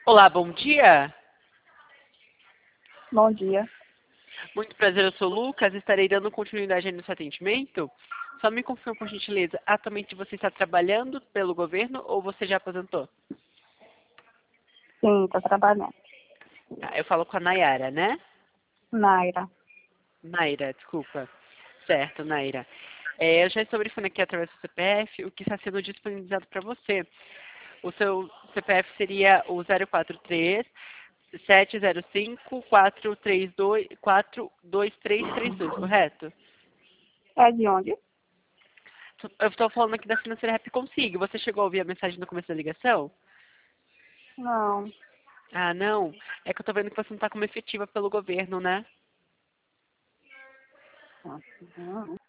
Olá, bom dia. Bom dia. Muito prazer, eu sou o Lucas. Estarei dando continuidade no seu atendimento. Só me confirma, por gentileza, atualmente você está trabalhando pelo governo ou você já aposentou? Sim, estou trabalhando. Eu falo com a Nayara, né? Naira. Naira, desculpa. Certo, Naira. Eu já estou verificando aqui através do CPF o que está sendo disponibilizado para você. O seu CPF seria o 043 705 42332, correto? É de onde? Eu estou falando aqui da Financeira Rap Consigo. Você chegou a ouvir a mensagem no começo da ligação? Não. Ah, não. É que eu tô vendo que você não está como efetiva pelo governo, né? Não.